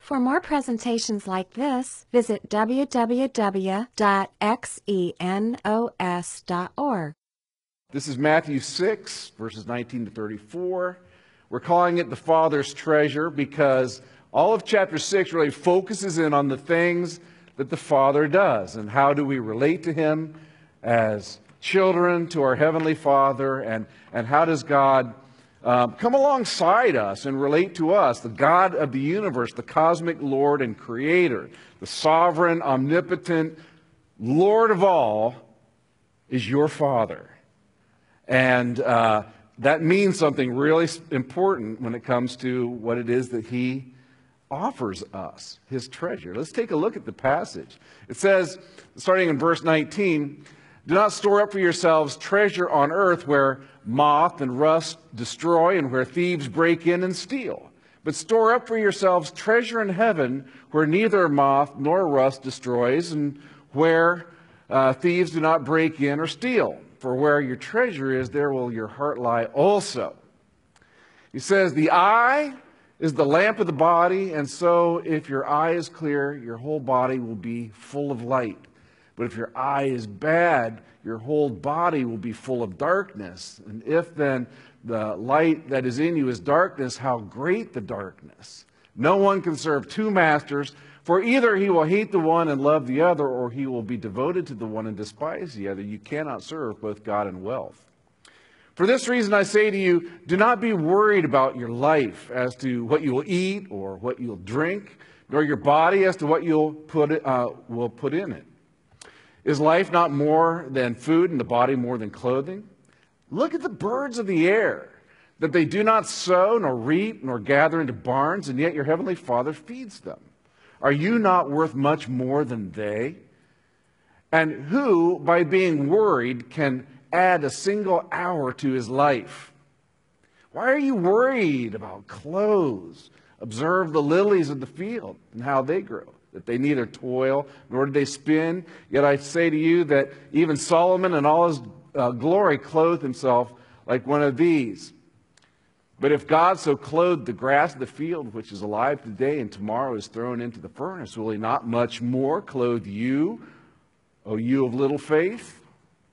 For more presentations like this, visit www.xenos.org. This is Matthew 6, verses 19 to 34. We're calling it the Father's treasure because all of chapter 6 really focuses in on the things that the Father does and how do we relate to Him as children to our Heavenly Father, and how does God come alongside us and relate to us, the God of the universe, the cosmic Lord and Creator, the sovereign, omnipotent Lord of all is your Father. And that means something really important when it comes to what it is that He offers us, His treasure. Let's take a look at the passage. It says, starting in verse 19, "Do not store up for yourselves treasure on earth where moth and rust destroy and where thieves break in and steal. But store up for yourselves treasure in heaven where neither moth nor rust destroys and where thieves do not break in or steal. For where your treasure is, there will your heart lie also." He says, the eye is the lamp of the body, and so if your eye is clear, your whole body will be full of light. But if your eye is bad, your whole body will be full of darkness. And if then the light that is in you is darkness, how great the darkness. No one can serve two masters, for either he will hate the one and love the other, or he will be devoted to the one and despise the other. You cannot serve both God and wealth. For this reason I say to you, do not be worried about your life as to what you will eat or what you'll drink, nor your body as to what you'll put in it. Is life not more than food and the body more than clothing? Look at the birds of the air, that they do not sow nor reap nor gather into barns, and yet your heavenly Father feeds them. Are you not worth much more than they? And who, by being worried, can add a single hour to his life? Why are you worried about clothes? Observe the lilies of the field and how they grow, that they neither toil nor do they spin. Yet I say to you that even Solomon in all his glory clothed himself like one of these. But if God so clothed the grass of the field, which is alive today and tomorrow is thrown into the furnace, will He not much more clothe you, O you of little faith?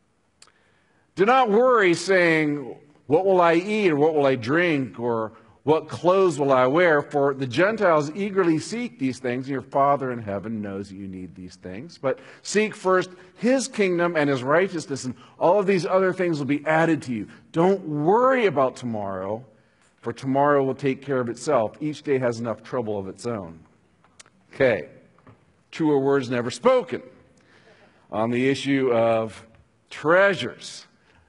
Do not worry, saying, what will I eat, or what will I drink, or what clothes will I wear? For the Gentiles eagerly seek these things, and your Father in heaven knows that you need these things. But seek first His kingdom and His righteousness, and all of these other things will be added to you. Don't worry about tomorrow, for tomorrow will take care of itself. Each day has enough trouble of its own. Okay, truer words never spoken on the issue of treasures.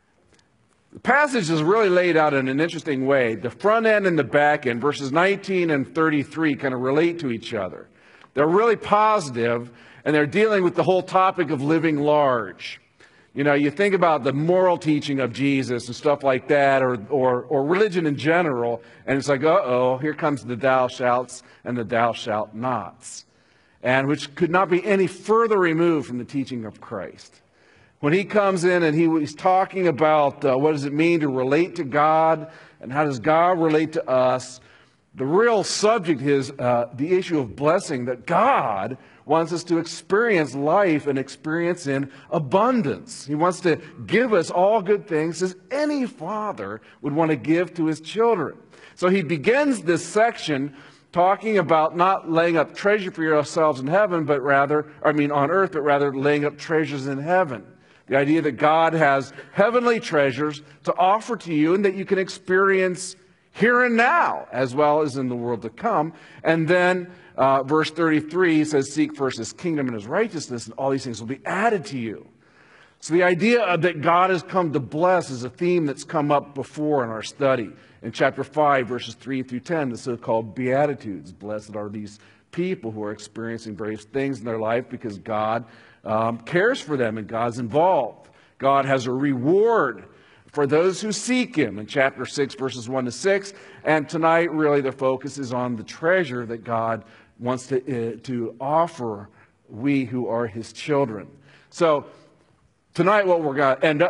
The passage is really laid out in an interesting way. The front end and the back end, verses 19 and 33, kind of relate to each other. They're really positive, and they're dealing with the whole topic of living large. You know, you think about the moral teaching of Jesus and stuff like that, or religion in general, and it's like, uh-oh, here comes the thou shalts and the thou shalt nots, and which could not be any further removed from the teaching of Christ. When He comes in and He's talking about what does it mean to relate to God and how does God relate to us, the real subject is the issue of blessing, that God wants us to experience life and experience in abundance. He wants to give us all good things as any father would want to give to his children. So He begins this section talking about not laying up treasure for yourselves in heaven, but rather, on earth, but rather laying up treasures in heaven. The idea that God has heavenly treasures to offer to you and that you can experience here and now as well as in the world to come. And then verse 33 says, seek first His kingdom and His righteousness, and all these things will be added to you. So the idea that God has come to bless is a theme that's come up before in our study. In chapter 5, verses 3 through 10, the so-called Beatitudes. Blessed are these people who are experiencing various things in their life because God cares for them and God's involved. God has a reward for those who seek Him in chapter 6, verses 1 to 6. And tonight, really, the focus is on the treasure that God wants to offer we who are His children. So tonight, what we're going to end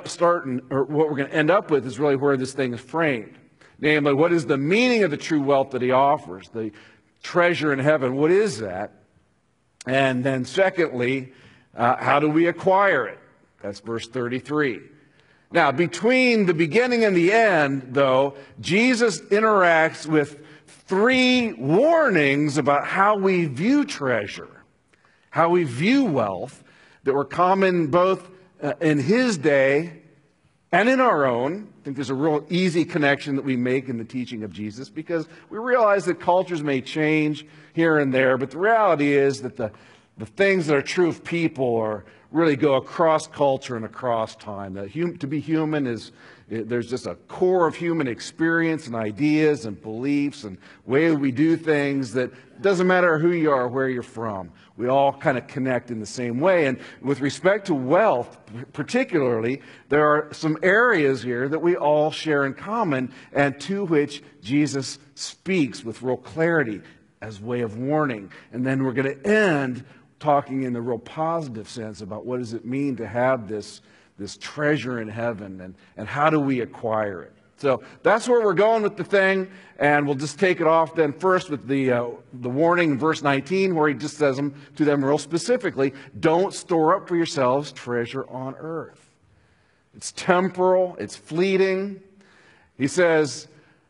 up with is really where this thing is framed. Namely, what is the meaning of the true wealth that He offers? The treasure in heaven, what is that? And then secondly, how do we acquire it? That's verse 33. Now, between the beginning and the end, though, Jesus interacts with three warnings about how we view treasure, how we view wealth, that were common both in his day and in our own. I think there's a real easy connection that we make in the teaching of Jesus, because we realize that cultures may change here and there, but the reality is that the things that are true of people really go across culture and across time. To be human there's just a core of human experience and ideas and beliefs and way we do things that doesn't matter who you are or where you're from. We all kind of connect in the same way. And with respect to wealth, particularly, there are some areas here that we all share in common and to which Jesus speaks with real clarity as way of warning. And then we're going to end talking in the real positive sense about what does it mean to have this treasure in heaven, and how do we acquire it. So that's where we're going with the thing, and we'll just take it off then first with the warning in verse 19, where he just says to them real specifically, don't store up for yourselves treasure on earth. It's temporal, it's fleeting. He says,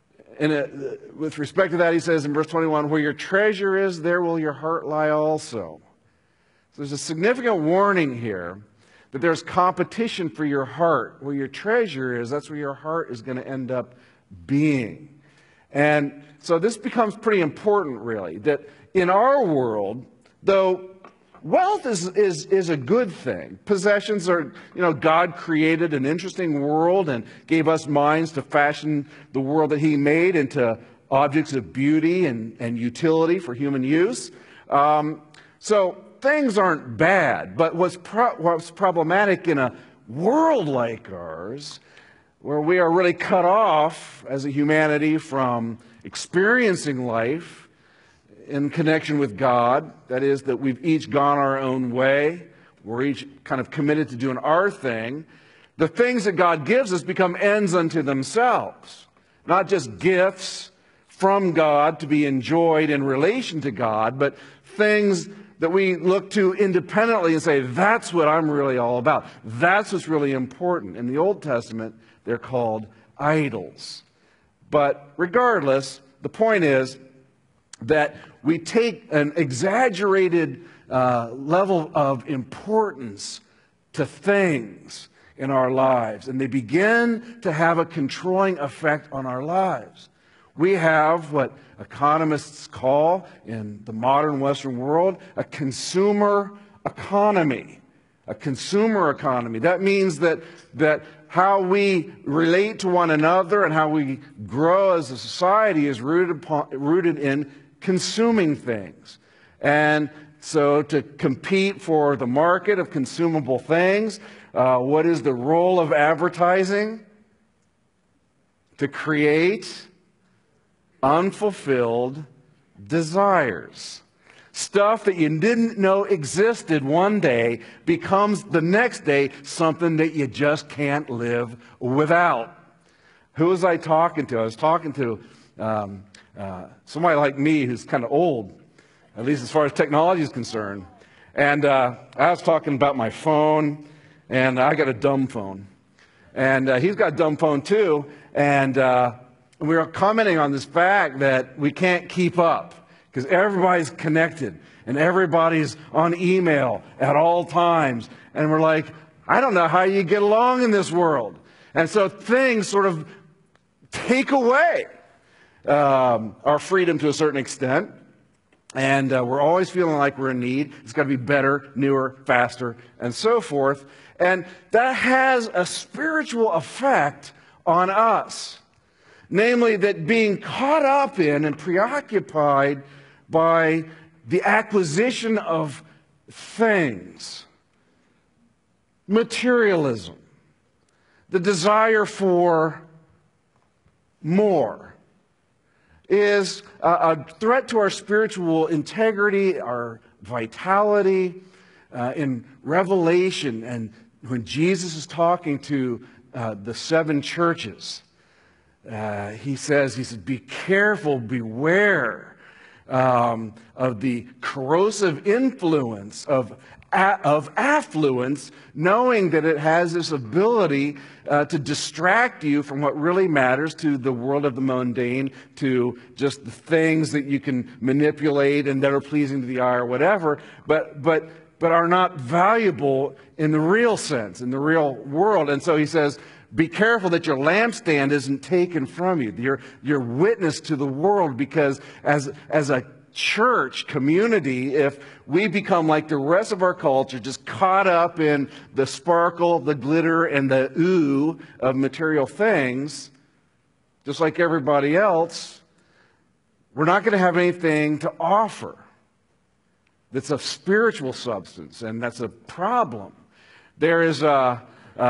with respect to that, he says in verse 21, where your treasure is, there will your heart lie also. So there's a significant warning here that there's competition for your heart. Where your treasure is, that's where your heart is going to end up being. And so this becomes pretty important, really, that in our world, though wealth is a good thing. Possessions are, God created an interesting world and gave us minds to fashion the world that he made into objects of beauty and utility for human use. So things aren't bad, but what's problematic in a world like ours, where we are really cut off as a humanity from experiencing life in connection with God, that is, that we've each gone our own way, we're each kind of committed to doing our thing, the things that God gives us become ends unto themselves, not just gifts from God to be enjoyed in relation to God, but things that we look to independently and say, that's what I'm really all about. That's what's really important. In the Old Testament, they're called idols. But regardless, the point is that we take an exaggerated level of importance to things in our lives, and they begin to have a controlling effect on our lives. We have what economists call, in the modern Western world, a consumer economy. A consumer economy. That means that how we relate to one another and how we grow as a society is rooted in consuming things. And so to compete for the market of consumable things, what is the role of advertising? To create unfulfilled desires. Stuff that you didn't know existed one day becomes the next day something that you just can't live without. Who was I talking to? I was talking to somebody like me who's kind of old, at least as far as technology is concerned. And I was talking about my phone, and I got a dumb phone. And he's got a dumb phone too. And we were commenting on this fact that we can't keep up because everybody's connected and everybody's on email at all times. And we're like, I don't know how you get along in this world. And so things sort of take away our freedom to a certain extent. And we're always feeling like we're in need. It's got to be better, newer, faster, and so forth. And that has a spiritual effect on us. Namely, that being caught up in and preoccupied by the acquisition of things, materialism, the desire for more, is a threat to our spiritual integrity, our vitality. In Revelation, and when Jesus is talking to the seven churches, he says, be careful, beware. of the corrosive influence of affluence, knowing that it has this ability to distract you from what really matters, to the world of the mundane, to just the things that you can manipulate and that are pleasing to the eye or whatever, but are not valuable in the real sense, in the real world. And so he says, be careful that your lampstand isn't taken from you, your witness to the world, because as a church community, if we become like the rest of our culture, just caught up in the sparkle, the glitter, and the ooh of material things, just like everybody else, we're not going to have anything to offer that's of spiritual substance, and that's a problem. There is the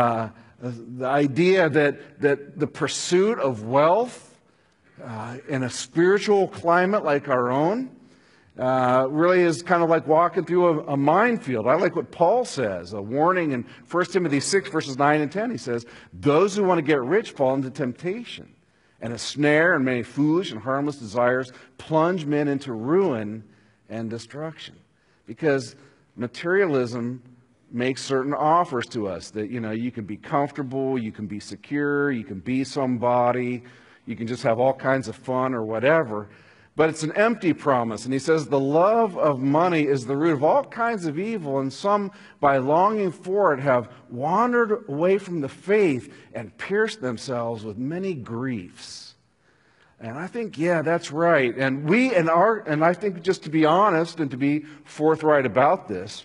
idea that the pursuit of wealth in a spiritual climate like our own really is kind of like walking through a minefield. I like what Paul says, a warning in 1 Timothy 6, verses 9 and 10. He says, those who want to get rich fall into temptation, and a snare, and many foolish and harmless desires plunge men into ruin and destruction. Because materialism makes certain offers to us that, you can be comfortable, you can be secure, you can be somebody, you can just have all kinds of fun or whatever. But it's an empty promise. And he says the love of money is the root of all kinds of evil, and some, by longing for it, have wandered away from the faith and pierced themselves with many griefs. And I think, yeah, that's right. And I think, just to be honest and to be forthright about this,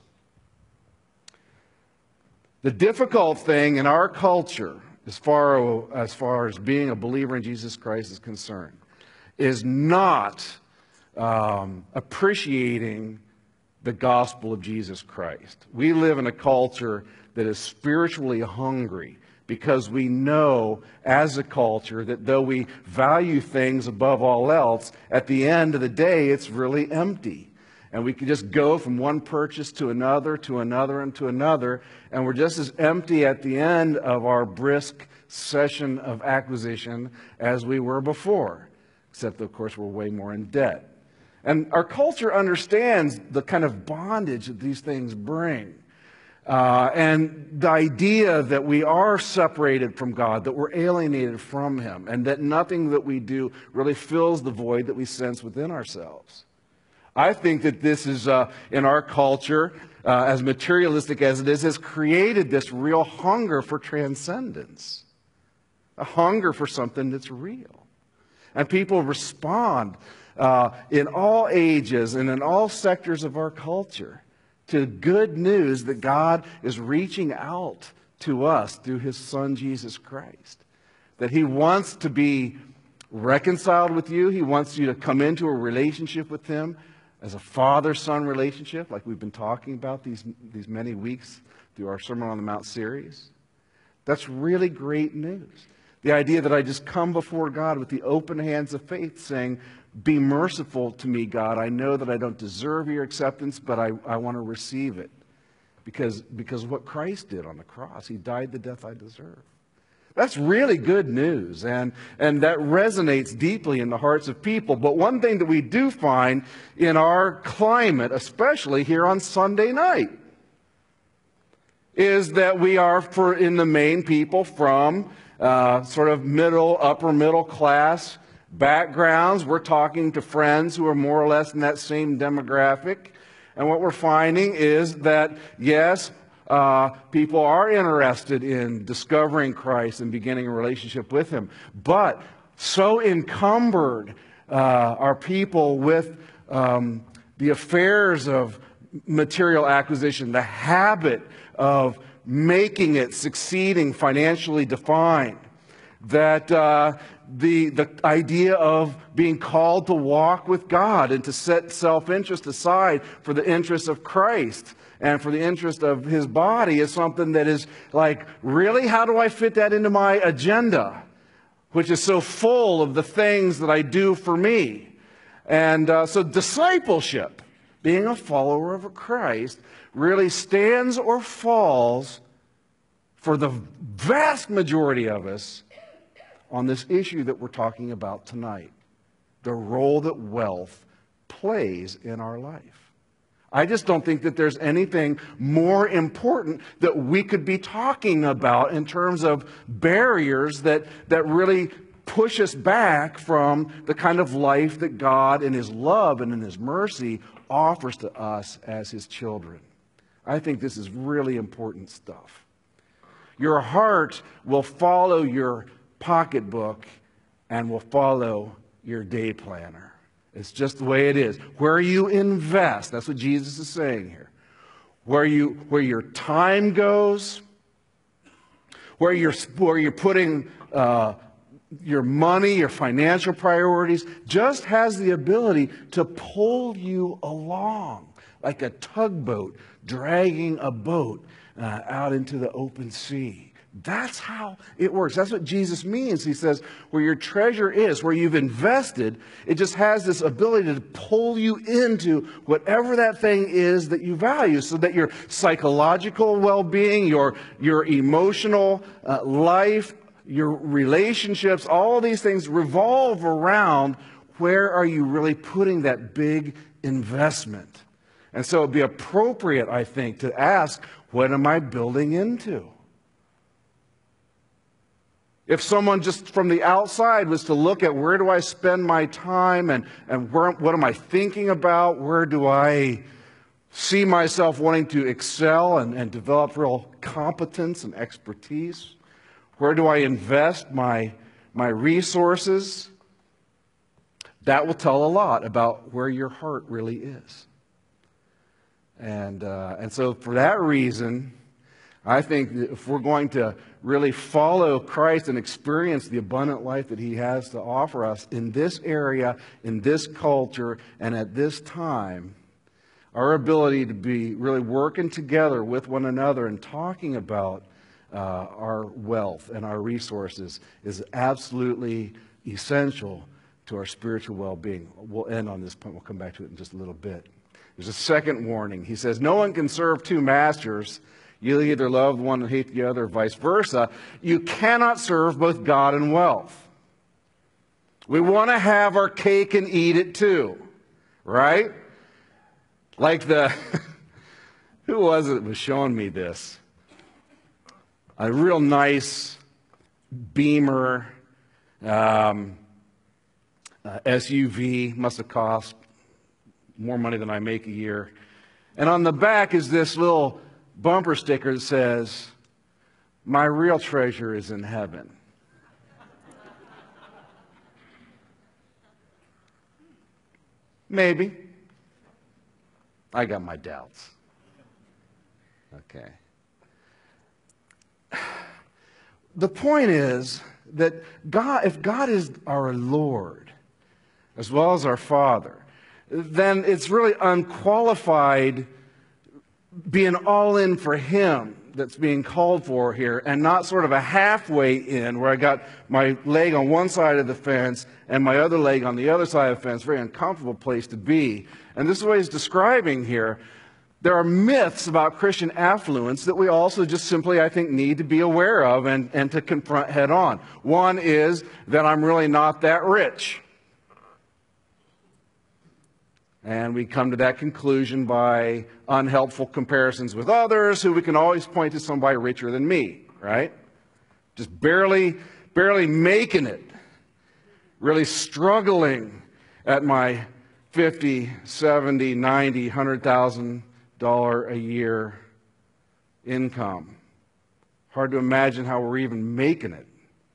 the difficult thing in our culture, as far as being a believer in Jesus Christ is concerned, is not appreciating the gospel of Jesus Christ. We live in a culture that is spiritually hungry, because we know as a culture that though we value things above all else, at the end of the day, it's really empty. And we can just go from one purchase to another, to another, and to another, and we're just as empty at the end of our brisk session of acquisition as we were before. Except, of course, we're way more in debt. And our culture understands the kind of bondage that these things bring. And the idea that we are separated from God, that we're alienated from Him, and that nothing that we do really fills the void that we sense within ourselves. I think that this is, in our culture, as materialistic as it is, has created this real hunger for transcendence. A hunger for something that's real. And people respond in all ages and in all sectors of our culture to good news that God is reaching out to us through His Son, Jesus Christ. That He wants to be reconciled with you. He wants you to come into a relationship with Him as a father-son relationship, like we've been talking about these many weeks through our Sermon on the Mount series. That's really great news. The idea that I just come before God with the open hands of faith, saying, be merciful to me, God. I know that I don't deserve your acceptance, but I want to receive it. Because of what Christ did on the cross. He died the death I deserve. That's really good news, and that resonates deeply in the hearts of people. But one thing that we do find in our climate, especially here on Sunday night, is that we are, in the main, people from sort of upper middle class backgrounds. We're talking to friends who are more or less in that same demographic. And what we're finding is that, yes, people are interested in discovering Christ and beginning a relationship with Him. But so encumbered are people with the affairs of material acquisition, the habit of making it, succeeding, financially defined, that the idea of being called to walk with God and to set self-interest aside for the interest of Christ and for the interest of His body is something that is like, really, how do I fit that into my agenda, which is so full of the things that I do for me? And so discipleship, being a follower of Christ, really stands or falls for the vast majority of us on this issue that we're talking about tonight. The role that wealth plays in our life. I just don't think that there's anything more important that we could be talking about in terms of barriers that really push us back from the kind of life that God in His love and in His mercy offers to us as His children. I think this is really important stuff. Your heart will follow your pocketbook and will follow your day planner. It's just the way it is. Where you invest, that's what Jesus is saying here. Where your time goes, where you're putting your money, your financial priorities, just has the ability to pull you along like a tugboat dragging a boat out into the open sea. That's how it works. That's what Jesus means. He says, where your treasure is, where you've invested, it just has this ability to pull you into whatever that thing is that you value, so that your psychological well-being, your emotional life, your relationships, all of these things revolve around where are you really putting that big investment. And so it'd be appropriate, I think, to ask, what am I building into? If someone just from the outside was to look at where do I spend my time and what am I thinking about, where do I see myself wanting to excel and develop real competence and expertise, where do I invest my resources, that will tell a lot about where your heart really is. And so for that reason, I think that if we're going to really follow Christ and experience the abundant life that He has to offer us in this area, in this culture, and at this time, our ability to be really working together with one another and talking about our wealth and our resources is absolutely essential to our spiritual well-being. We'll end on this point. We'll come back to it in just a little bit. There's a second warning. He says, no one can serve two masters. You'll either love one and hate the other, or vice versa. You cannot serve both God and wealth. We want to have our cake and eat it too, right? Like who was it that was showing me this? A real nice Beamer SUV, must have cost more money than I make a year. And on the back is this little bumper sticker that says, "My real treasure is in heaven." Maybe. I got my doubts. Okay. The point is that if God is our Lord, as well as our Father, then it's really unqualified being all in for Him that's being called for here, and not sort of a halfway in where I got my leg on one side of the fence and my other leg on the other side of the fence. Very uncomfortable place to be. And this is what he's describing here. There are myths about Christian affluence that we also just simply, I think, need to be aware of and to confront head on. One is that I'm really not that rich. And we come to that conclusion by unhelpful comparisons with others, who we can always point to somebody richer than me, right? Just barely making it. Really struggling at my $50, $70, $90, $100,000 a year income. Hard to imagine how we're even making it.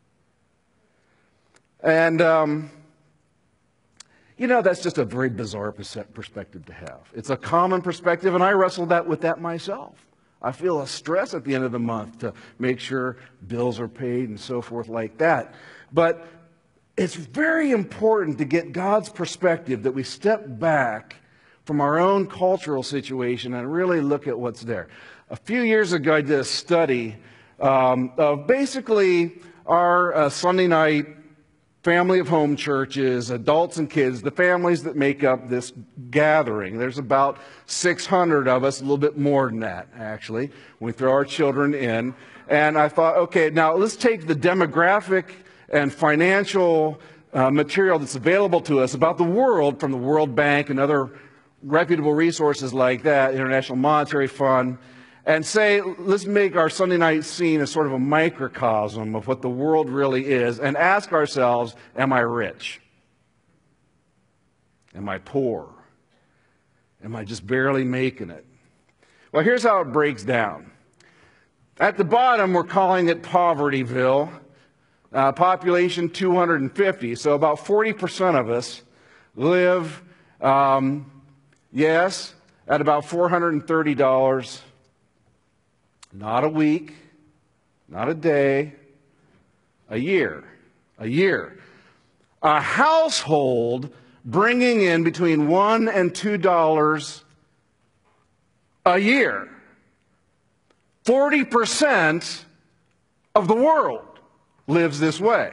And that's just a very bizarre perspective to have. It's a common perspective, and I wrestled with that myself. I feel a stress at the end of the month to make sure bills are paid and so forth like that. But it's very important to get God's perspective, that we step back from our own cultural situation and really look at what's there. A few years ago, I did a study of basically our Sunday night family of home churches, adults and kids, the families that make up this gathering. There's about 600 of us, a little bit more than that, actually, when we throw our children in. And I thought, okay, now let's take the demographic and financial material that's available to us about the world from the World Bank and other reputable resources like that, International Monetary Fund, and say, let's make our Sunday night scene a sort of a microcosm of what the world really is, and ask ourselves, am I rich? Am I poor? Am I just barely making it? Well, here's how it breaks down. At the bottom, we're calling it Povertyville. Population 250, so about 40% of us live, yes, at about $430, not a week, not a day, a year. A year. A household bringing in between $1 and $2 a year. 40% of the world lives this way.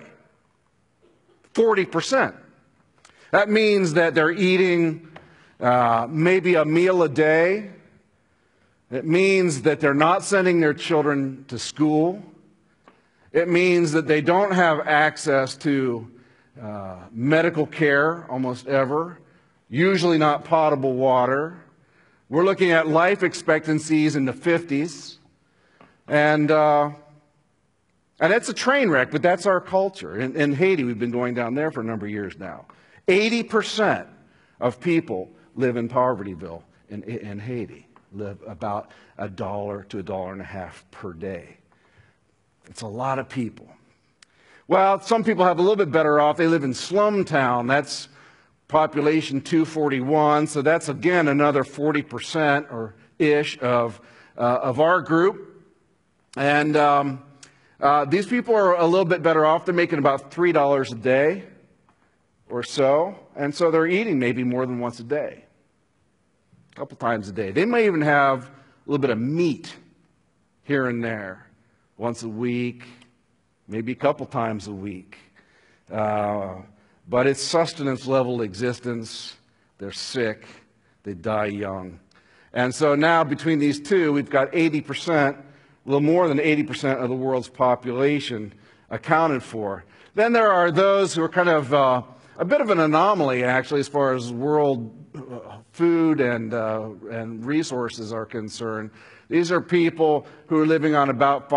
40%. That means that they're eating maybe a meal a day. It means that they're not sending their children to school. It means that they don't have access to medical care almost ever, usually not potable water. We're looking at life expectancies in the 50s. And it's a train wreck, but that's our culture. In Haiti, we've been going down there for a number of years now. 80% of people live in Povertyville in Haiti, live about $1 to $1.50 per day. It's a lot of people. Well, some people have a little bit better off. They live in Slumtown. That's population 241, so that's again another 40% or ish of our group. And these people are a little bit better off. They're making about $3 a day or so. And so they're eating maybe more than once a day, a couple times a day. They may even have a little bit of meat here and there, once a week, maybe a couple times a week. But it's sustenance level existence. They're sick. They die young. And so now between these two, we've got 80%. A little more than 80% of the world's population accounted for. Then there are those who are kind of a bit of an anomaly, actually, as far as world food and resources are concerned. These are people who are living on about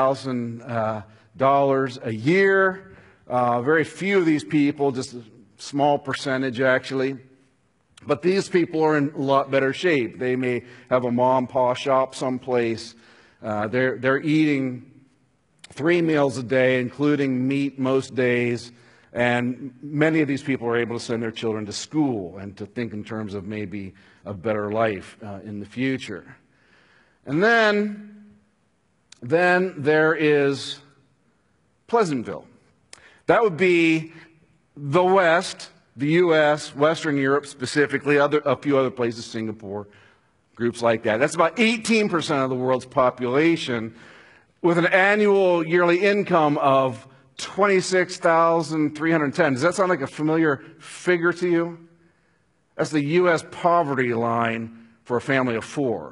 $5,000 a year. Very few of these people, just a small percentage, actually. But these people are in a lot better shape. They may have a mom and pop shop someplace. They're eating 3 meals a day, including meat most days, and many of these people are able to send their children to school and to think in terms of maybe a better life in the future. And then there is Pleasantville. That would be the West, the U.S., Western Europe specifically, a few other places, Singapore, groups like that. That's about 18% of the world's population with an annual yearly income of $26,310. Does that sound like a familiar figure to you? That's the U.S. poverty line for a family of 4.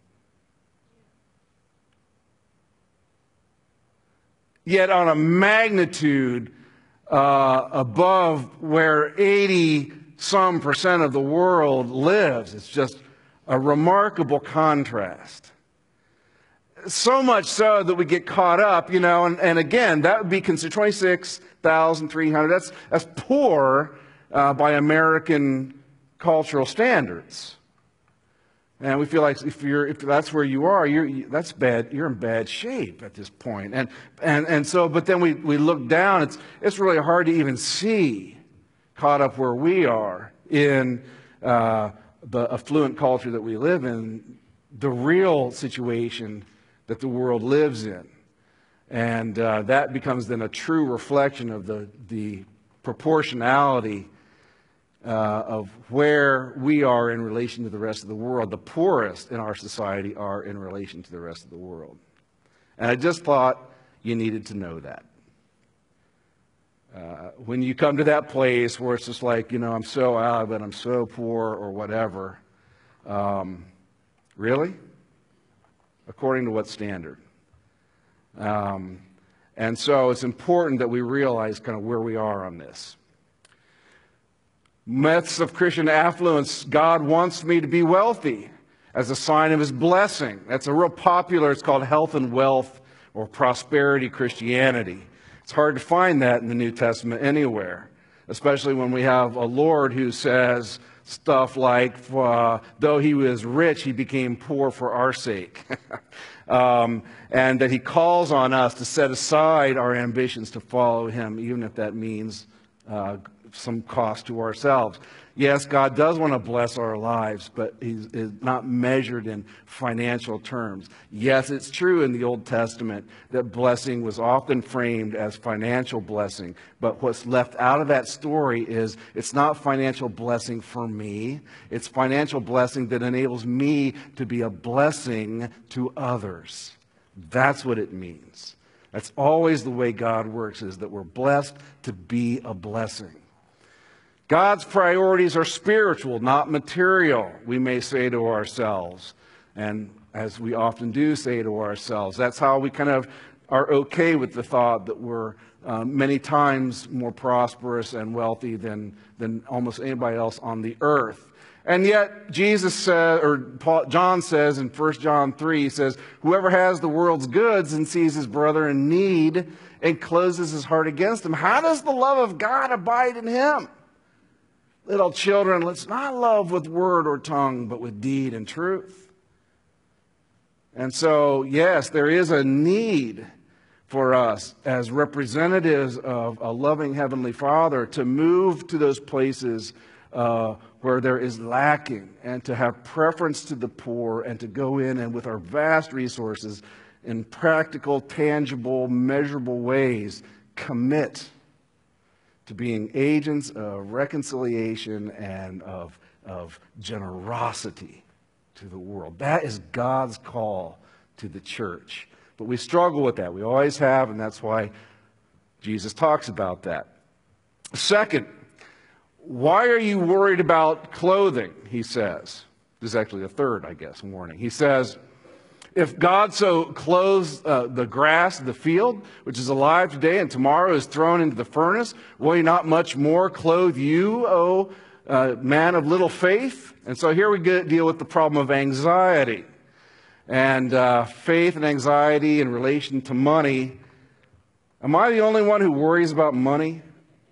Yet on a magnitude above where 80-some% of the world lives, it's just a remarkable contrast. So much so that we get caught up, and again, that would be considered 26,300. That's poor by American cultural standards. And we feel like if that's where you are, that's bad. You're in bad shape at this point. And so, but then we look down. It's really hard to even see, caught up where we are in the affluent culture that we live in, the real situation that the world lives in. And that becomes then a true reflection of the proportionality of where we are in relation to the rest of the world. The poorest in our society are in relation to the rest of the world. And I just thought you needed to know that. When you come to that place where it's just like, I'm so out of it, I'm so poor or whatever, really? According to what standard? And so it's important that we realize kind of where we are on this. Myths of Christian affluence. God wants me to be wealthy as a sign of his blessing. That's a real popular, it's called health and wealth or prosperity Christianity. It's hard to find that in the New Testament anywhere, especially when we have a Lord who says stuff like, though he was rich, he became poor for our sake. And that he calls on us to set aside our ambitions to follow him, even if that means some cost to ourselves. Yes, God does want to bless our lives, but he's not measured in financial terms. Yes, it's true in the Old Testament that blessing was often framed as financial blessing, but what's left out of that story is it's not financial blessing for me. It's financial blessing that enables me to be a blessing to others. That's what it means. That's always the way God works, is that we're blessed to be a blessing. God's priorities are spiritual, not material, we may say to ourselves. And as we often do say to ourselves, that's how we kind of are okay with the thought that we're many times more prosperous and wealthy than almost anybody else on the earth. And yet Jesus says, or John says in 1 John 3, he says, whoever has the world's goods and sees his brother in need and closes his heart against him, how does the love of God abide in him? Little children, let's not love with word or tongue, but with deed and truth. And so, yes, there is a need for us as representatives of a loving Heavenly Father to move to those places where there is lacking, and to have preference to the poor, and to go in and with our vast resources in practical, tangible, measurable ways commit to being agents of reconciliation and of generosity to the world. That is God's call to the church. But we struggle with that. We always have, and that's why Jesus talks about that. Second, why are you worried about clothing, he says. This is actually the third, I guess, warning. He says, if God so clothes the grass of the field, which is alive today and tomorrow is thrown into the furnace, will he not much more clothe you, O man of little faith? And so here we deal with the problem of anxiety. And faith and anxiety in relation to money. Am I the only one who worries about money?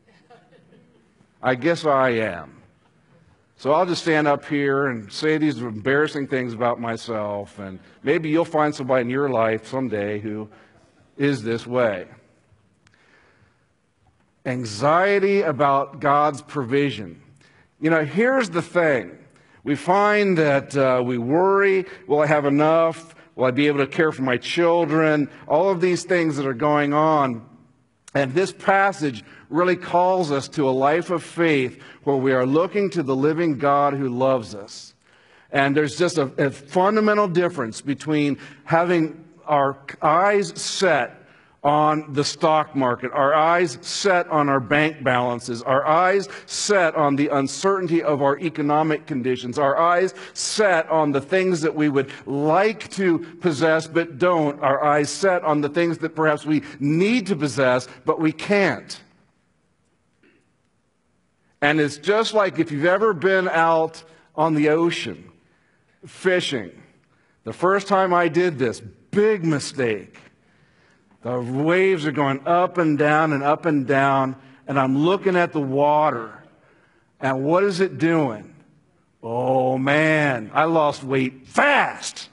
I guess I am. So I'll just stand up here and say these embarrassing things about myself, and maybe you'll find somebody in your life someday who is this way. Anxiety about God's provision. You know, here's the thing. We find that we worry, will I have enough? Will I be able to care for my children? All of these things that are going on. And this passage really calls us to a life of faith where we are looking to the living God who loves us. And there's just a fundamental difference between having our eyes set on the stock market, our eyes set on our bank balances, our eyes set on the uncertainty of our economic conditions, our eyes set on the things that we would like to possess but don't, our eyes set on the things that perhaps we need to possess but we can't. And it's just like if you've ever been out on the ocean fishing. The first time I did this, big mistake. The waves are going up and down and up and down, and I'm looking at the water. And what is it doing? Oh, man, I lost weight fast.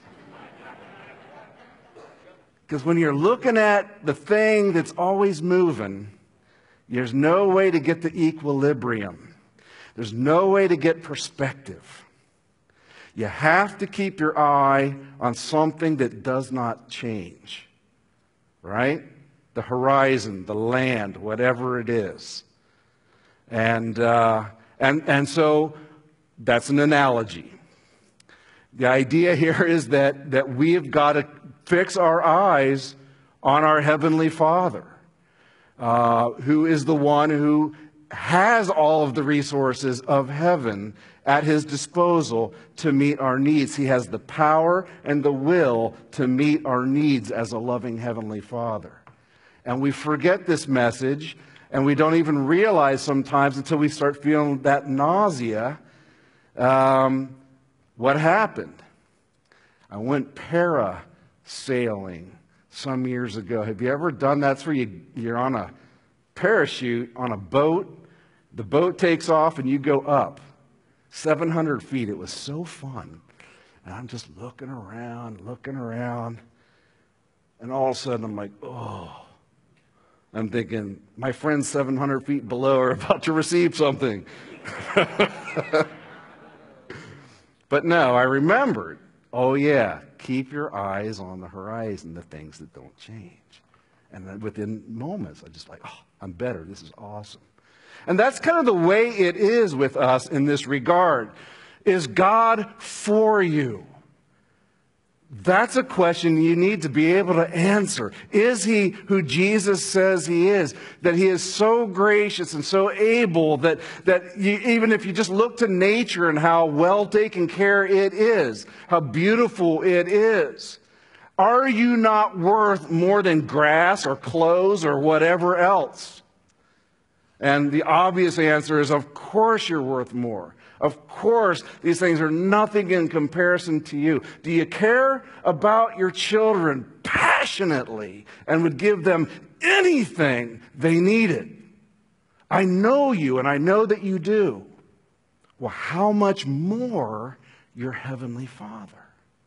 Because when you're looking at the thing that's always moving, there's no way to get the equilibrium. There's no way to get perspective. You have to keep your eye on something that does not change. Right? The horizon, the land, whatever it is. And so that's an analogy. The idea here is that we have got to fix our eyes on our Heavenly Father, who is the one who has all of the resources of heaven at his disposal to meet our needs. He has the power and the will to meet our needs as a loving Heavenly Father. And we forget this message And we don't even realize sometimes until we start feeling that nausea what happened. I went parasailing some years ago. Have you ever done that? That's where you're on a parachute on a boat. The boat takes off and you go up 700 feet. It was so fun. And I'm just looking around. And all of a sudden I'm like, oh. I'm thinking, my friends 700 feet below are about to receive something. But no, I remembered, oh yeah, keep your eyes on the horizon, the things that don't change. And then within moments, I just like, oh, I'm better. This is awesome. And that's kind of the way it is with us in this regard. Is God for you? That's a question you need to be able to answer. Is He who Jesus says He is? That He is so gracious and so able that even if you just look to nature and how well taken care it is, how beautiful it is, are you not worth more than grass or clothes or whatever else? And the obvious answer is, of course you're worth more. Of course, these things are nothing in comparison to you. Do you care about your children passionately and would give them anything they needed? I know you, and I know that you do. Well, how much more your Heavenly Father?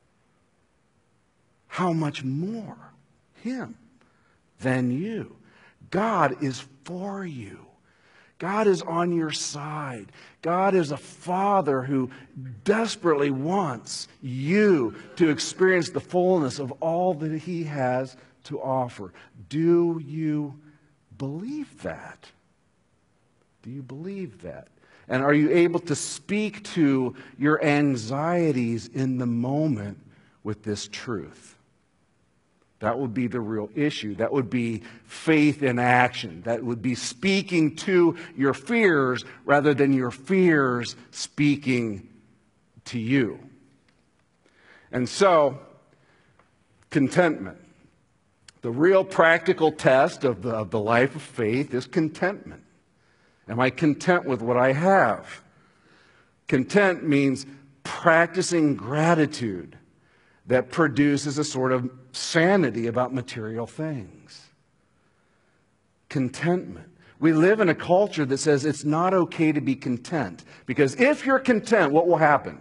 How much more Him than you? God is for you. God is on your side. God is a Father who desperately wants you to experience the fullness of all that He has to offer. Do you believe that? Do you believe that? And are you able to speak to your anxieties in the moment with this truth? That would be the real issue. That would be faith in action. That would be speaking to your fears rather than your fears speaking to you. And so, contentment. The real practical test of the life of faith is contentment. Am I content with what I have? Content means practicing gratitude that produces a sort of sanity about material things. Contentment. We live in a culture that says it's not okay to be content. Because if you're content, what will happen?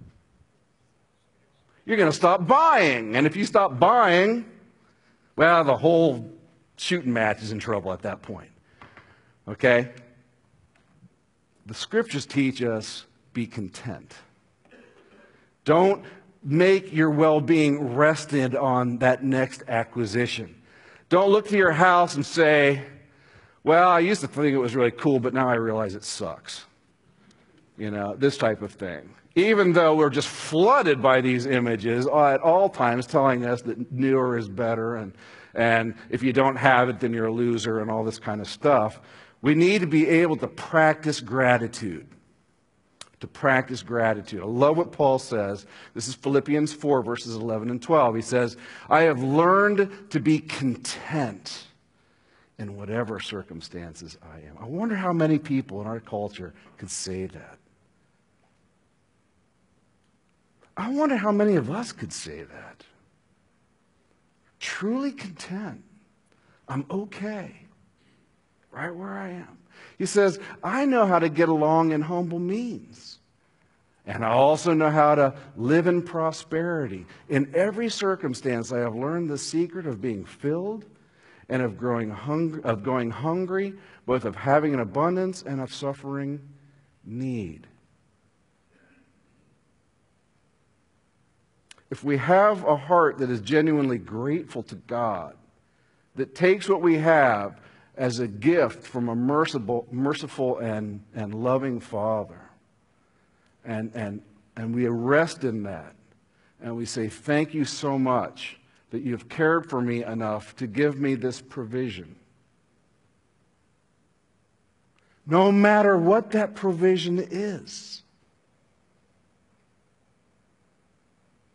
You're going to stop buying. And if you stop buying, well, the whole shooting match is in trouble at that point. Okay? The Scriptures teach us, be content. Don't make your well-being rested on that next acquisition. Don't look to your house and say, well, I used to think it was really cool, but now I realize it sucks. You know, this type of thing. Even though we're just flooded by these images at all times telling us that newer is better and if you don't have it, then you're a loser and all this kind of stuff. We need to be able to practice gratitude. To practice gratitude. I love what Paul says. This is Philippians 4, verses 11 and 12. He says, I have learned to be content in whatever circumstances I am. I wonder how many people in our culture could say that. I wonder how many of us could say that. Truly content. I'm okay. Right where I am. He says, I know how to get along in humble means. And I also know how to live in prosperity. In every circumstance, I have learned the secret of being filled and of going hungry, both of having an abundance and of suffering need. If we have a heart that is genuinely grateful to God, that takes what we have as a gift from a merciful and loving Father. And we rest in that. And we say, thank you so much that you've cared for me enough to give me this provision. No matter what that provision is.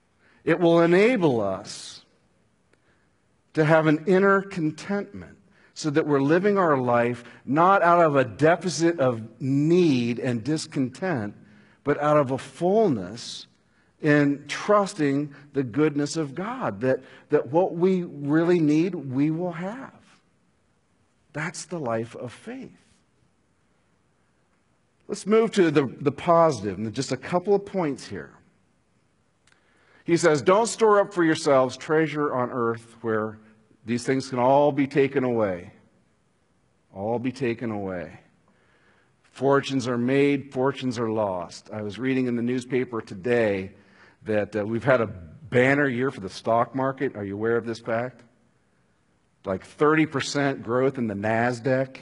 It will enable us to have an inner contentment. so that we're living our life not out of a deficit of need and discontent, but out of a fullness in trusting the goodness of God, that what we really need, we will have. That's the life of faith. Let's move to the positive, and just a couple of points here. He says, don't store up for yourselves treasure on earth where these things can all be taken away. All be taken away. Fortunes are made, fortunes are lost. I was reading in the newspaper today that we've had a banner year for the stock market. Are you aware of this fact? Like 30% growth in the NASDAQ.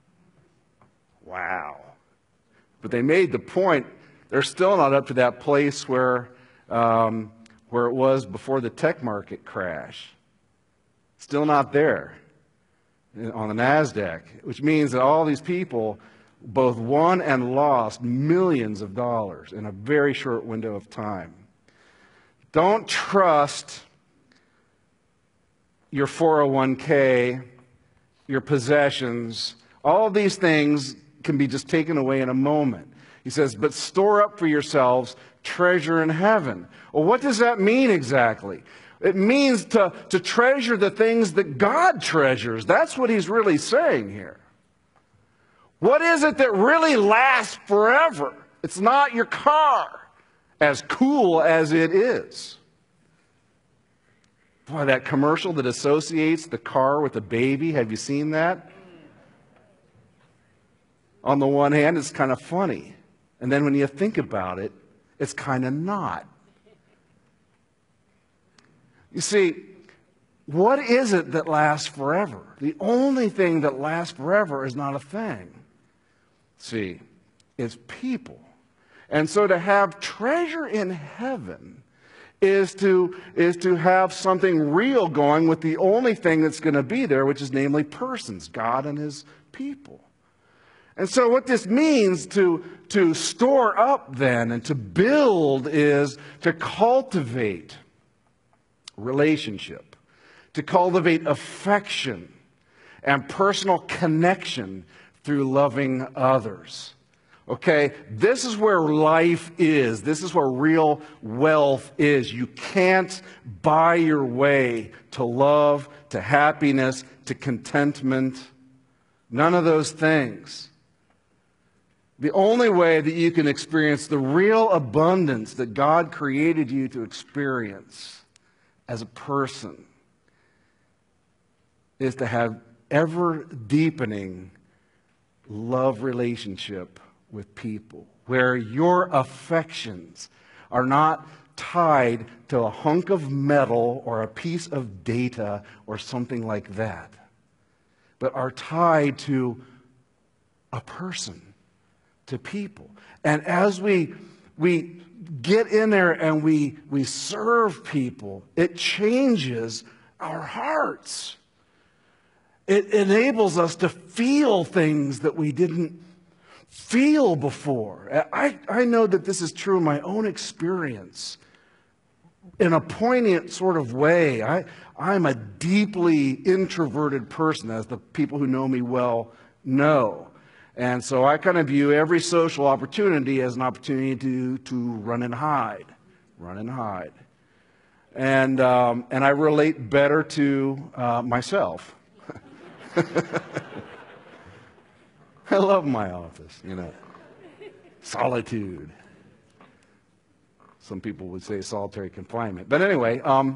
Wow. But they made the point, they're still not up to that place where it was before the tech market crash. Still not there on the NASDAQ, which means that all these people both won and lost millions of dollars in a very short window of time. Don't trust your 401k, your possessions. All of these things can be just taken away in a moment. He says, but store up for yourselves treasure in heaven. Well, what does that mean exactly? It means to treasure the things that God treasures. That's what he's really saying here. What is it that really lasts forever? It's not your car, as cool as it is. Boy, that commercial that associates the car with a baby, have you seen that? On the one hand, it's kind of funny. And then when you think about it, it's kind of not. You see, what is it that lasts forever? The only thing that lasts forever is not a thing. See, it's people. And so to have treasure in heaven is to have something real going with the only thing that's going to be there, which is namely persons, God and his people. And so what this means to store up then and to build is to cultivate relationship, to cultivate affection and personal connection through loving others. Okay, this is where life is. This is where real wealth is. You can't buy your way to love, to happiness, to contentment. None of those things. The only way that you can experience the real abundance that God created you to experience as a person is to have ever deepening love relationship with people, where your affections are not tied to a hunk of metal or a piece of data or something like that, but are tied to a person, to people. And as we get in there and we serve people, it changes our hearts. It enables us to feel things that we didn't feel before. I know that this is true in my own experience. In a poignant sort of way, I'm a deeply introverted person, as the people who know me well know. And so I kind of view every social opportunity as an opportunity to run and hide. Run and hide. And I relate better to myself. I love my office, you know. Solitude. Some people would say solitary confinement. But anyway,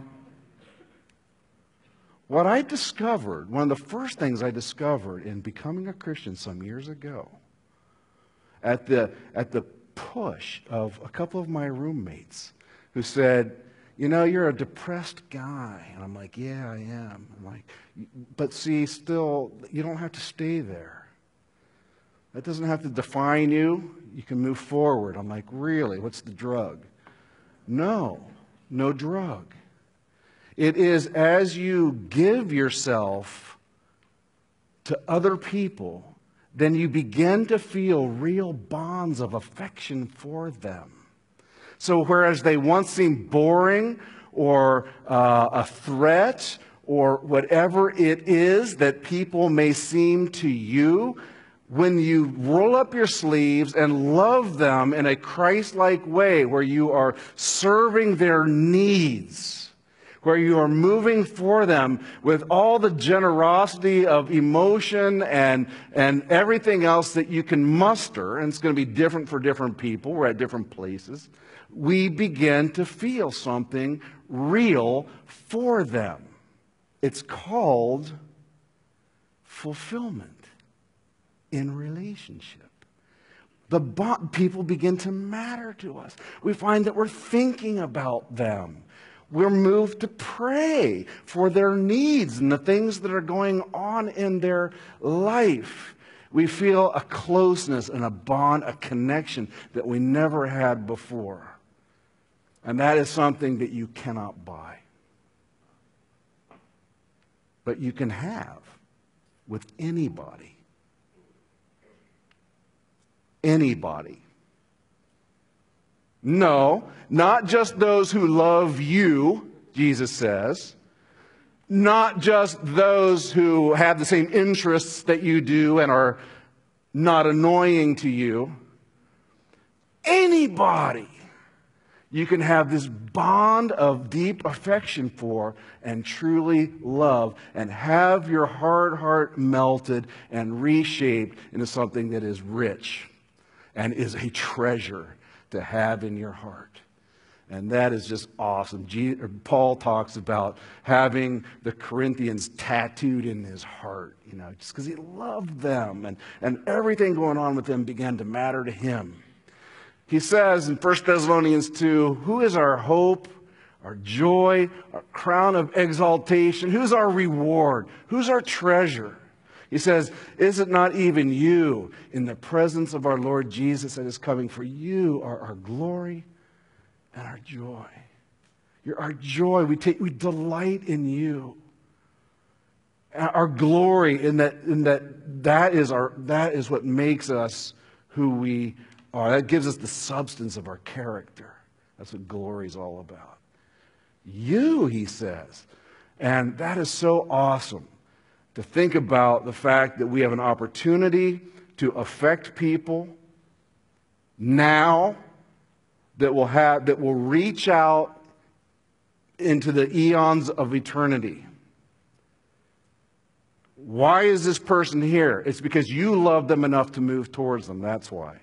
what I discovered, one of the first things I discovered in becoming a Christian some years ago, at the push of a couple of my roommates who said, you know, you're a depressed guy. And I'm like, yeah, I am. I'm like, but see, still, you don't have to stay there. That doesn't have to define you. You can move forward. I'm like, really? What's the drug? No drug. It is as you give yourself to other people, then you begin to feel real bonds of affection for them. So whereas they once seemed boring or a threat or whatever it is that people may seem to you, when you roll up your sleeves and love them in a Christ-like way, where you are serving their needs, where you are moving for them with all the generosity of emotion and everything else that you can muster, and it's going to be different for different people, we're at different places, we begin to feel something real for them. It's called fulfillment in relationship. People begin to matter to us. We find that we're thinking about them. We're moved to pray for their needs and the things that are going on in their life. We feel a closeness and a bond, a connection that we never had before. And that is something that you cannot buy. But you can have with anybody. Anybody. No, not just those who love you, Jesus says. Not just those who have the same interests that you do and are not annoying to you. Anybody you can have this bond of deep affection for and truly love and have your hard heart melted and reshaped into something that is rich and is a treasure to have in your heart. And that is just awesome. Paul talks about having the Corinthians tattooed in his heart, just because he loved them and everything going on with them began to matter to him. He says in 1 Thessalonians 2, who is our hope, our joy, our crown of exaltation? Who's our reward? Who's our treasure? He says, is it not even you in the presence of our Lord Jesus that is coming? For you are our glory and our joy. You're our joy. We delight in you. Our glory in that is what makes us who we are. That gives us the substance of our character. That's what glory is all about. You, he says. And that is so awesome to think about the fact that we have an opportunity to affect people now that will reach out into the eons of eternity. Why is this person here? It's because you love them enough to move towards them. That's why.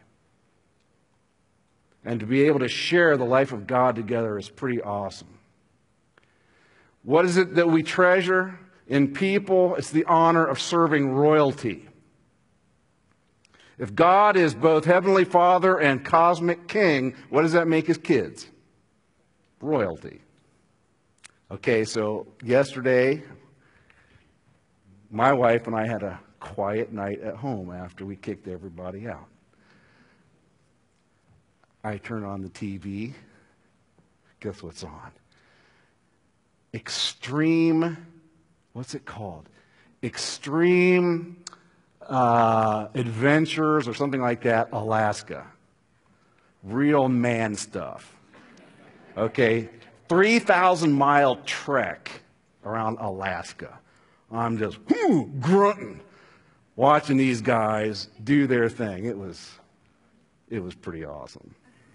And to be able to share the life of God together is pretty awesome. What is it that we treasure in people? It's the honor of serving royalty. If God is both Heavenly Father and Cosmic King, what does that make his kids? Royalty. Okay, so yesterday, my wife and I had a quiet night at home after we kicked everybody out. I turn on the TV. Guess what's on? Extreme, what's it called? Extreme Adventures or something like that, Alaska. Real man stuff. Okay, 3,000-mile trek around Alaska. I'm just grunting, watching these guys do their thing. It was pretty awesome.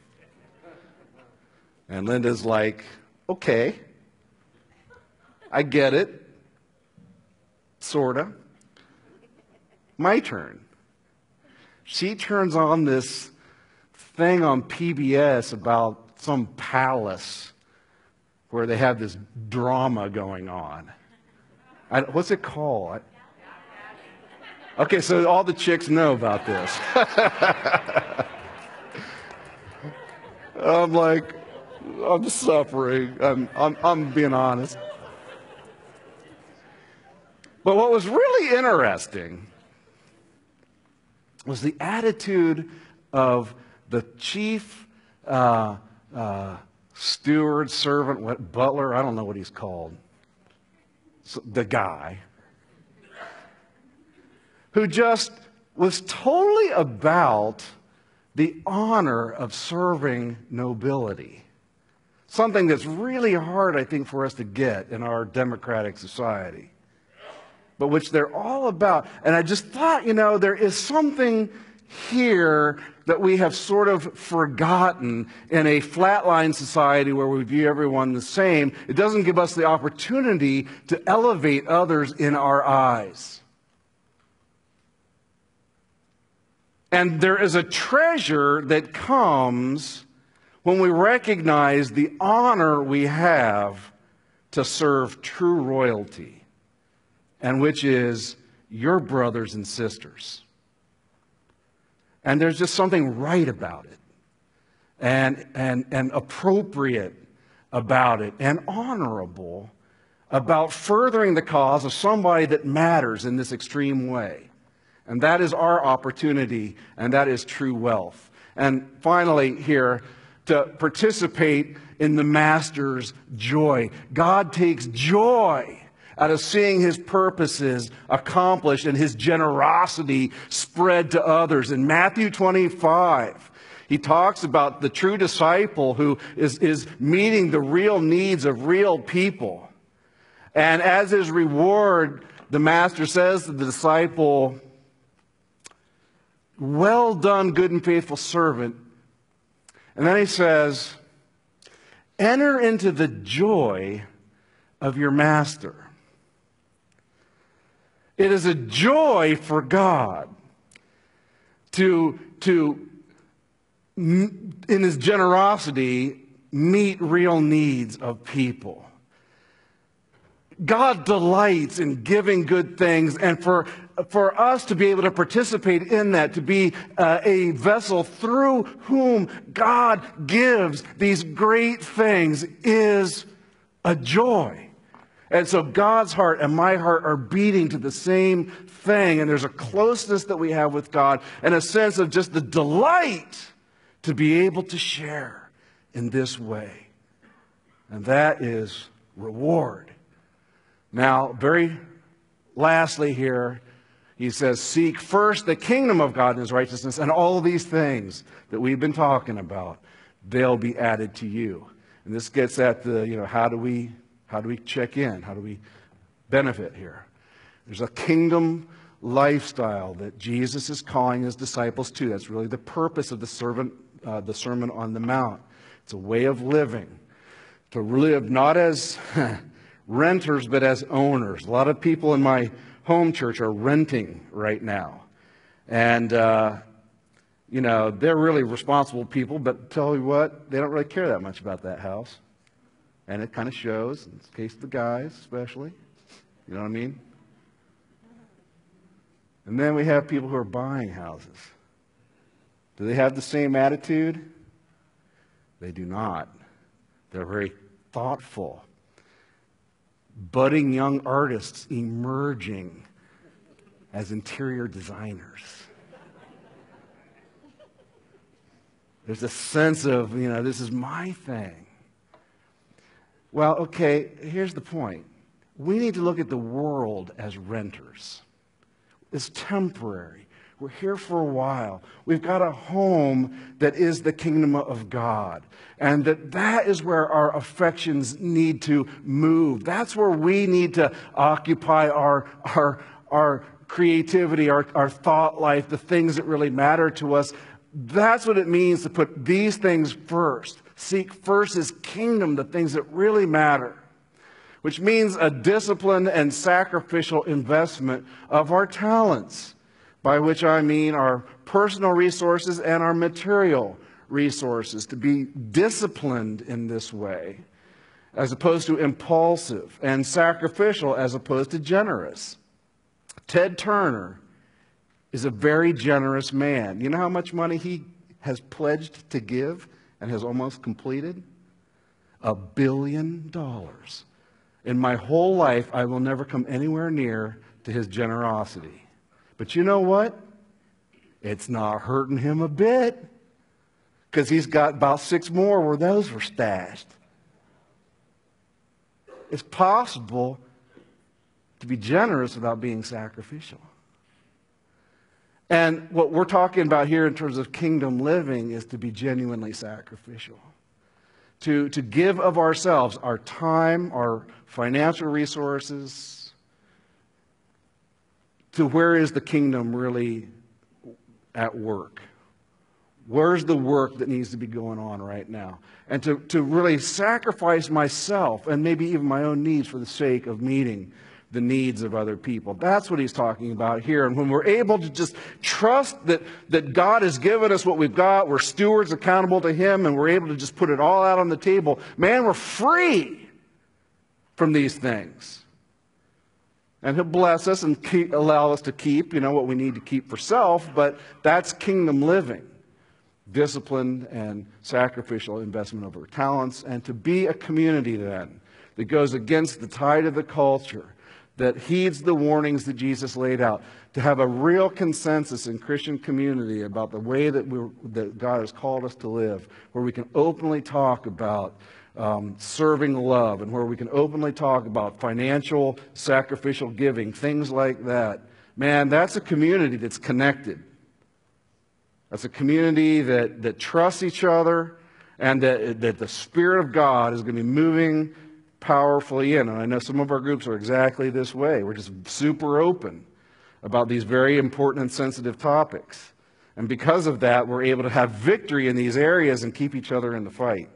And Linda's like, okay, I get it, sorta. My turn. She turns on this thing on PBS about some palace where they have this drama going on. What's it called? Okay, so all the chicks know about this. I'm like, I'm suffering. I'm being honest. But what was really interesting was the attitude of the chief steward, servant, butler, I don't know what he's called, so, the guy, who just was totally about the honor of serving nobility. something that's really hard, I think, for us to get in our democratic society, but which they're all about. And I just thought, there is something here that we have sort of forgotten in a flatline society where we view everyone the same. It doesn't give us the opportunity to elevate others in our eyes. And there is a treasure that comes when we recognize the honor we have to serve true royalty, and which is your brothers and sisters. And there's just something right about it, and appropriate about it, and honorable about furthering the cause of somebody that matters in this extreme way. And that is our opportunity, and that is true wealth. And finally here, to participate in the Master's joy. God takes joy out of seeing His purposes accomplished and His generosity spread to others. In Matthew 25, He talks about the true disciple who is meeting the real needs of real people. And as his reward, the Master says to the disciple, "Well done, good and faithful servant." And then He says, "Enter into the joy of your master." It is a joy for God to in His generosity, meet real needs of people. God delights in giving good things, and for us to be able to participate in that, to be a vessel through whom God gives these great things, is a joy. And so God's heart and my heart are beating to the same thing, and there's a closeness that we have with God and a sense of just the delight to be able to share in this way. And that is reward. Now, very lastly here, He says, "Seek first the kingdom of God and His righteousness, and all these things that we've been talking about, they'll be added to you." And this gets at the, how do we check in? How do we benefit here? There's a kingdom lifestyle that Jesus is calling His disciples to. That's really the purpose of the Sermon on the Mount. It's a way of living. To live not as renters, but as owners. A lot of people in my home church are renting right now. And, they're really responsible people, but tell you what, they don't really care that much about that house. And it kind of shows, in the case of the guys especially. You know what I mean? And then we have people who are buying houses. Do they have the same attitude? They do not. They're very thoughtful. Budding young artists emerging as interior designers. There's a sense of, this is my thing. Well, okay, here's the point. We need to look at the world as renters. It's temporary. We're here for a while. We've got a home that is the kingdom of God. And that is where our affections need to move. That's where we need to occupy our creativity, our thought life, the things that really matter to us. That's what it means to put these things first. Seek first His kingdom, the things that really matter. Which means a disciplined and sacrificial investment of our talents. By which I mean our personal resources and our material resources, to be disciplined in this way, as opposed to impulsive, and sacrificial as opposed to generous. Ted Turner is a very generous man. You know how much money he has pledged to give and has almost completed? $1 billion. In my whole life, I will never come anywhere near to his generosity. But you know what? It's not hurting him a bit, because he's got about 6 more where those were stashed. It's possible to be generous without being sacrificial. And what we're talking about here in terms of kingdom living is to be genuinely sacrificial. to give of ourselves, our time, our financial resources, to where is the kingdom really at work? Where's the work that needs to be going on right now? And to really sacrifice myself and maybe even my own needs for the sake of meeting the needs of other people. That's what he's talking about here. And when we're able to just trust that God has given us what we've got, we're stewards accountable to Him, and we're able to just put it all out on the table, man, we're free from these things. And He'll bless us and allow us to keep, what we need to keep for self, but that's kingdom living. Disciplined and sacrificial investment of our talents, and to be a community then that goes against the tide of the culture, that heeds the warnings that Jesus laid out, to have a real consensus in Christian community about the way that God has called us to live, where we can openly talk about serving love, and where we can openly talk about financial sacrificial giving, things like that. Man, that's a community that's connected. That's a community that trusts each other, and that the Spirit of God is going to be moving powerfully in. And I know some of our groups are exactly this way. We're just super open about these very important and sensitive topics. And because of that, we're able to have victory in these areas and keep each other in the fight.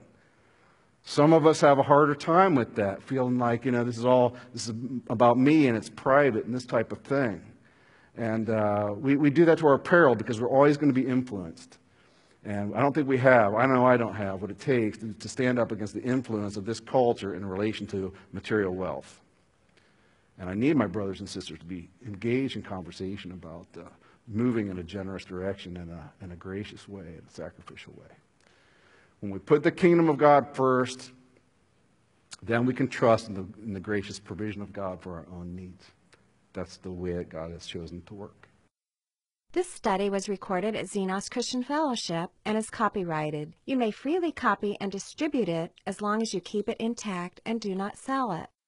Some of us have a harder time with that, feeling like, this is about me and it's private and this type of thing. And we do that to our peril, because we're always going to be influenced. And I don't think we have, I know I don't have what it takes to stand up against the influence of this culture in relation to material wealth. And I need my brothers and sisters to be engaged in conversation about moving in a generous direction, in a gracious way, in a sacrificial way. When we put the kingdom of God first, then we can trust in the gracious provision of God for our own needs. That's the way that God has chosen to work. This study was recorded at Xenos Christian Fellowship and is copyrighted. You may freely copy and distribute it as long as you keep it intact and do not sell it.